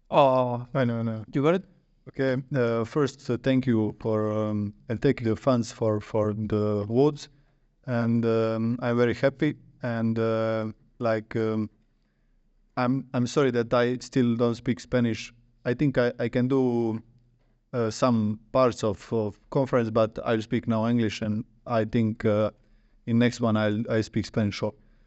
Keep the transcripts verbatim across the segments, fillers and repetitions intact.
Oh, I know, I know. you got it? Okay, uh, first, uh, thank you for um, and take the funds for for the votes, and um, I'm very happy. And uh, like, um, I'm I'm sorry that I still don't speak Spanish. I think I, I can do uh, some parts of, of conference, but I'll speak now English, and I think uh, in next one I'll I speak Spanish.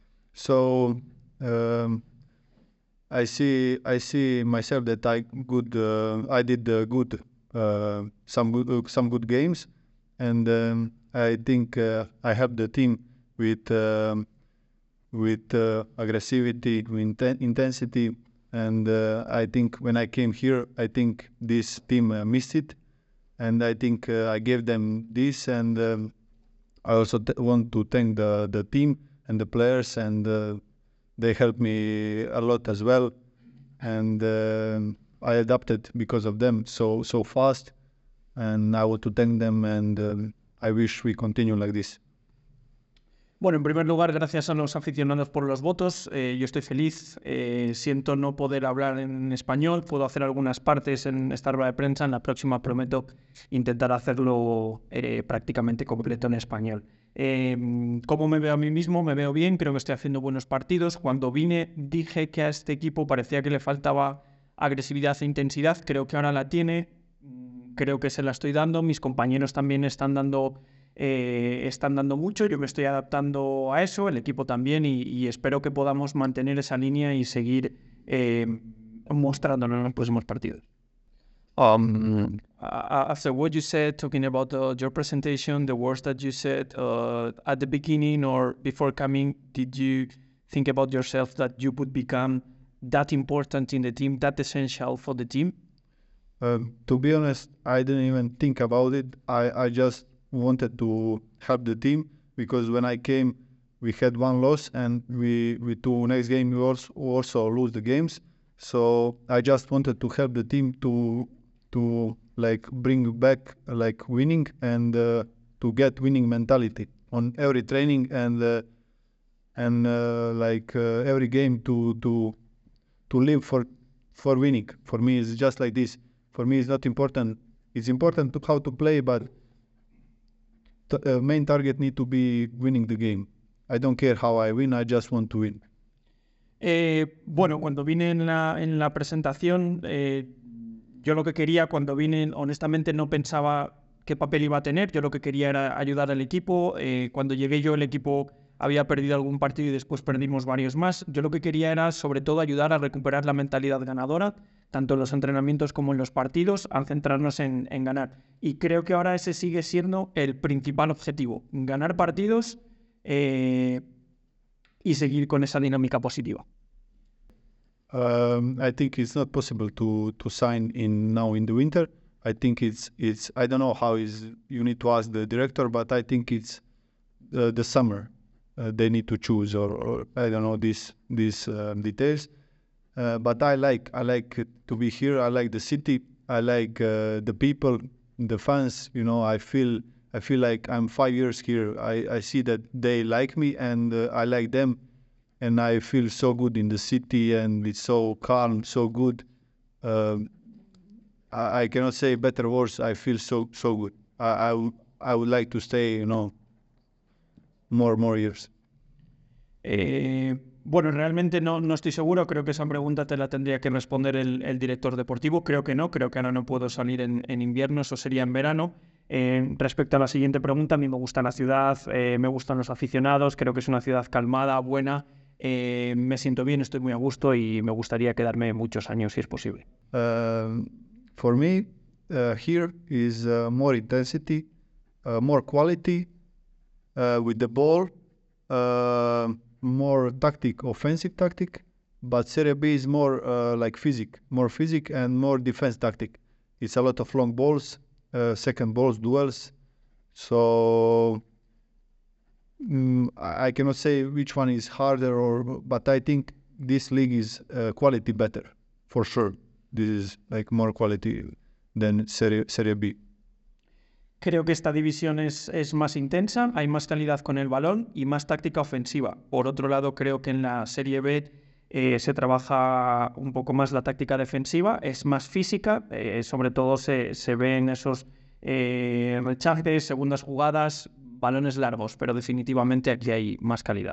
So um, I see I see myself that I good uh, I did uh, good uh, some good uh, some good games, and um, I think uh, I helped the team with um, with uh, aggressivity, with inten- intensity, and uh, I think when I came here, I think this team uh, missed it, and I think uh, I gave them this, and um, I also t- want to thank the the team and the players, and uh, they helped me a lot as well, and uh, I adapted because of them so so fast, and I want to thank them, and um, I wish we continue like this. Bueno, en primer lugar, gracias a los aficionados por los votos. Eh, yo estoy feliz. Eh, siento no poder hablar en español. Puedo hacer algunas partes en esta rueda de prensa. En la próxima prometo intentar hacerlo eh, prácticamente completo en español. Eh, ¿Cómo me veo a mí mismo? Me veo bien. Creo que estoy haciendo buenos partidos. Cuando vine dije que a este equipo parecía que le faltaba agresividad e intensidad. Creo que ahora la tiene. Creo que se la estoy dando. Mis compañeros también están dando... Eh, están dando mucho, yo me estoy adaptando a eso, el equipo también, y, y espero que podamos mantener esa línea y seguir eh, mostrándolo en los próximos partidos. Um, after what you said, talking about uh, your presentation, the words that you said uh, at the beginning or before coming, did you think about yourself that you would become that important in the team, that essential for the team? Uh, to be honest, I didn't even think about it. I, I just wanted to help the team because when I came, we had one loss, and we, we to next game we also, also lose the games. So I just wanted to help the team to to like bring back like winning, and uh, to get winning mentality on every training, and uh, and uh, like uh, every game to to to live for for winning. For me, it's just like this. For me, it's not important. It's important to how to play, but the uh, main target need to be winning the game. I don't care how I win. I just want to win. Eh, bueno, cuando vine en la, en la presentación, eh, yo lo que quería, cuando vine, honestamente no pensaba qué papel iba a tener. Yo lo que quería era ayudar al equipo. Eh, cuando llegué yo, el equipo había perdido algún partido y después perdimos varios más. Yo lo que quería era, sobre todo, ayudar a recuperar la mentalidad ganadora, tanto en los entrenamientos como en los partidos, a centrarnos en, en ganar. Y creo que ahora ese sigue siendo el principal objetivo, ganar partidos eh, y seguir con esa dinámica positiva. Um, I think it's not possible to to sign in now in the winter. I think it's it's I don't know how is you need to ask the director, but I think it's uh, the summer. Uh, they need to choose, or, or I don't know these these uh, details. Uh, but I like I like to be here. I like the city. I like uh, the people, the fans. You know, I feel I feel like I'm five years here. I, I see that they like me, and uh, I like them, and I feel so good in the city, and it's so calm, so good. Um, I, I cannot say better words. I feel so so good. I I, w- I would like to stay. You know, more more years. Eh, bueno, realmente no, no estoy seguro. Creo que esa pregunta te la tendría que responder el, el director deportivo. Creo que no. Creo que ahora no puedo salir en, en invierno. Eso sería en verano. Eh, respecto a la siguiente pregunta, a mí me gusta la ciudad, eh, me gustan los aficionados. Creo que es una ciudad calmada, buena. Eh, me siento bien, estoy muy a gusto y me gustaría quedarme muchos años si es posible. Um, for me, uh, here is uh, more intensity, uh, more quality uh, with the ball, uh, more tactic, offensive tactic. But Serie B is more uh, like physic, more physic and more defense tactic. It's a lot of long balls, uh, second balls, duels. So mm, I I cannot say which one is harder, or but I think this league is uh, quality better for sure. This is like more quality than Serie, Serie B. Creo que esta división es, es más intensa, hay más calidad con el balón y más táctica ofensiva. Por otro lado, creo que en la Serie B eh, se trabaja un poco más la táctica defensiva, es más física, eh, sobre todo se, se ven esos eh, rechaces, segundas jugadas, balones largos, pero definitivamente aquí hay más calidad.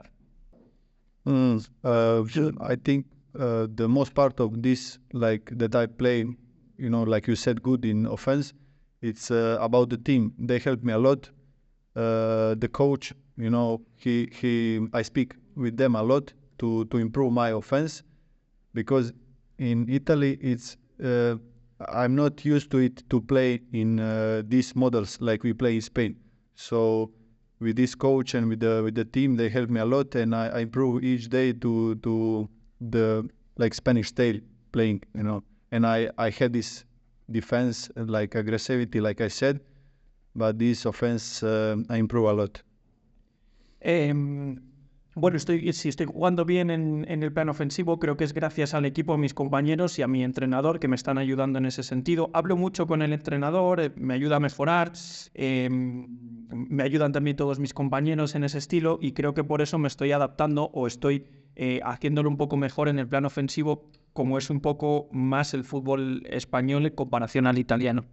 Mm, uh, I think uh, the most part of this, like that I play, you know, like you said, good in offense. It's uh, about the team. They help me a lot. Uh, the coach, you know, he he. I speak with them a lot to to improve my offense, because in Italy it's uh, I'm not used to it to play in uh, these models like we play in Spain. So with this coach and with the with the team, they help me a lot, and I, I improve each day to to the like Spanish style playing, you know. And I I had this defense like aggressivity, like I said, but this offense uh, I improve a lot. Eh, bueno, estoy, si estoy jugando bien en, en el plano ofensivo, creo que es gracias al equipo, a mis compañeros y a mi entrenador que me están ayudando en ese sentido. Hablo mucho con el entrenador, eh, me ayuda a mejorar, eh, me ayudan también todos mis compañeros en ese estilo, y creo que por eso me estoy adaptando o estoy eh, haciéndolo un poco mejor en el plano ofensivo, como es un poco más el fútbol español en comparación al italiano.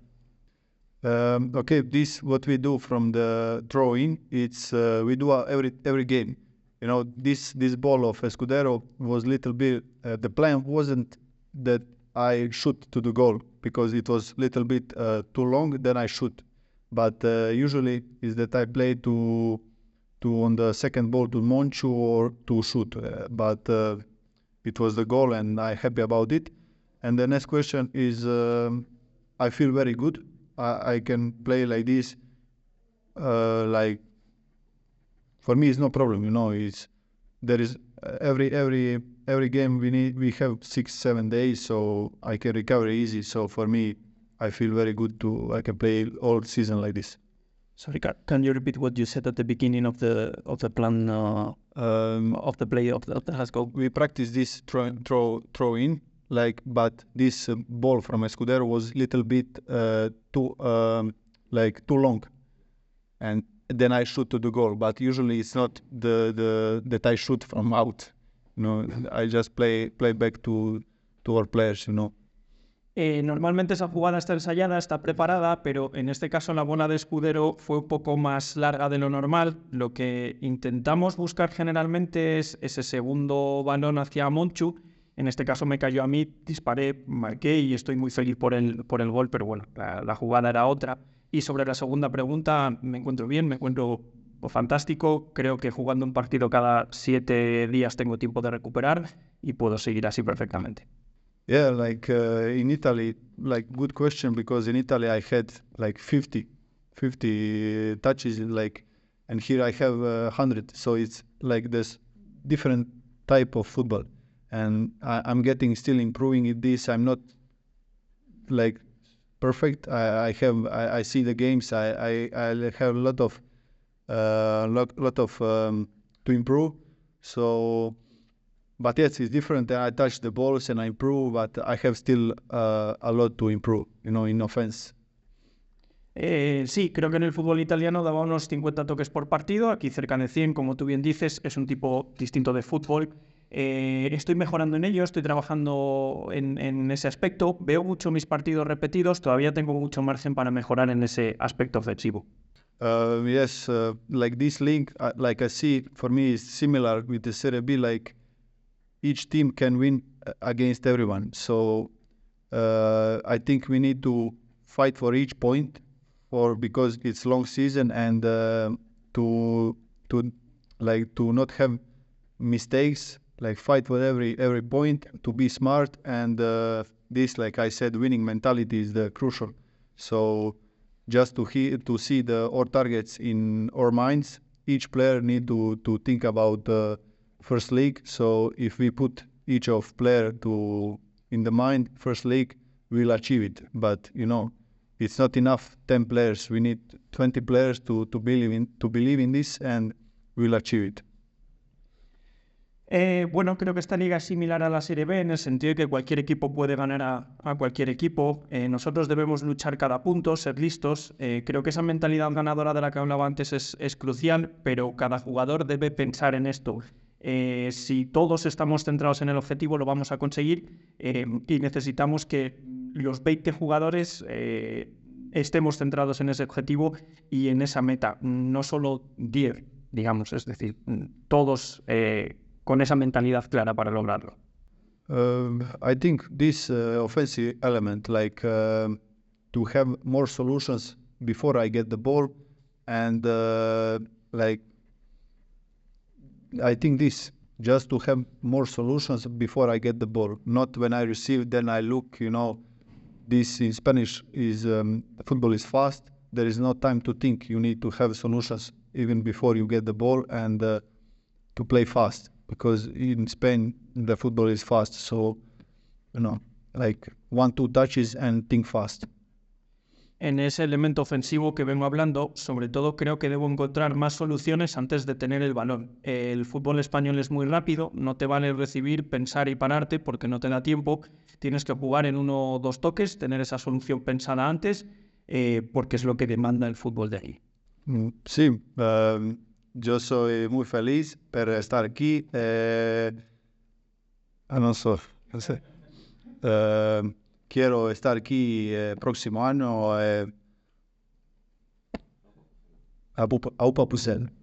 Um, okay, this what we do from the throw-in. It's uh, we do uh, every every game. You know, this this ball of Escudero was little bit. Uh, the plan wasn't that I shoot to the goal, because it was little bit uh, too long. Then I shoot, but uh, usually is that I play to to on the second ball to Monchu or to shoot. Uh, but uh, it was the goal, and I'm happy about it. And the next question is, um, I feel very good. I, I can play like this. Uh, like for me, it's no problem. You know, it's there is uh, every every every game we need we have six seven days, so I can recover easy. So for me, I feel very good to I can play all season like this. Sorry, can you repeat what you said at the beginning of the of the plan uh, um, of the play of the, of the Glasgow? We practice this throw throw throw in, like, but this uh, ball from Escudero was little bit uh, too um, like too long, and then I shoot to the goal. But usually it's not the the that I shoot from out. You know, I just play play back to to our players. You know. Eh, normalmente esa jugada está ensayada, está preparada, pero en este caso la bola de Escudero fue un poco más larga de lo normal. Lo que intentamos buscar generalmente es ese segundo balón hacia Monchu. En este caso me cayó a mí, disparé, marqué y estoy muy feliz por el, por el gol, pero bueno, la, la jugada era otra. Y sobre la segunda pregunta, me encuentro bien, me encuentro fantástico. Creo que jugando un partido cada siete días tengo tiempo de recuperar y puedo seguir así perfectamente. Yeah, like uh, in Italy, like good question, because in Italy I had like fifty, fifty touches, like, and here I have uh, one hundred. So it's like this different type of football, and I, I'm getting still improving in this. I'm not like perfect. I, I have I, I see the games. I, I, I have a lot of uh, lot lot of um, to improve. So. But yes, it's different. I touch the balls and I improve, but I have still uh, a lot to improve, you know, in offense. Eh, sí, creo que en el fútbol italiano daba unos cincuenta toques por partido, aquí cerca de cien, como tú bien dices, es un tipo distinto de fútbol. Eh, estoy mejorando en ello, estoy trabajando en, en ese aspecto, veo mucho mis partidos repetidos, todavía tengo mucho margen para mejorar en ese aspecto ofensivo. Uh, yes, uh, like this link, uh, like I see, for me is similar with the Serie B, like each team can win against everyone. So uh, I think we need to fight for each point, for because it's long season, and uh, to to like to not have mistakes. Like fight for every every point, to be smart, and uh, this, like I said, winning mentality is the crucial. So just to hear to see the our targets in our minds, each player need to to think about. Uh, First league, so if we put each of player to in the mind first league, we'll achieve it. But you know, it's not enough ten players. We need twenty players to to believe in to believe in this, and we'll achieve it. Eh, bueno, creo que esta liga es similar a la Serie B en el sentido de que cualquier equipo puede ganar a, a cualquier equipo. Eh, nosotros debemos luchar cada punto, ser listos. Eh, creo que esa mentalidad ganadora de la que hablaba antes es, es crucial, pero cada jugador debe pensar en esto. Eh, si todos estamos centrados en el objetivo, lo vamos a conseguir eh, y necesitamos que los veinte jugadores eh, estemos centrados en ese objetivo y en esa meta, no solo diez, digamos, es decir, todos eh, con esa mentalidad clara para lograrlo. Um, I think this uh, offensive element, like um to have more solutions before I get the ball, and uh, like I think this just to have more solutions before I get the ball, not when I receive, then I look, you know, this in Spanish is um, football is fast. There is no time to think. You need to have solutions even before you get the ball and uh, to play fast, because in Spain the football is fast. So, you know, like one, two touches and think fast. En ese elemento ofensivo que vengo hablando, sobre todo creo que debo encontrar más soluciones antes de tener el balón. El fútbol español es muy rápido, no te vale recibir, pensar y pararte porque no te da tiempo. Tienes que jugar en uno o dos toques, tener esa solución pensada antes, eh, porque es lo que demanda el fútbol de aquí. Mm, sí, um, yo soy muy feliz por estar aquí. Eh, ah, no sé, no sé. Uh, quiero estar aquí el eh, próximo año. Eh, a Upa Pusel.